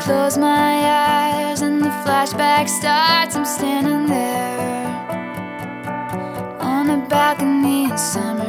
close my eyes and the flashback starts. I'm standing there on a balcony in summer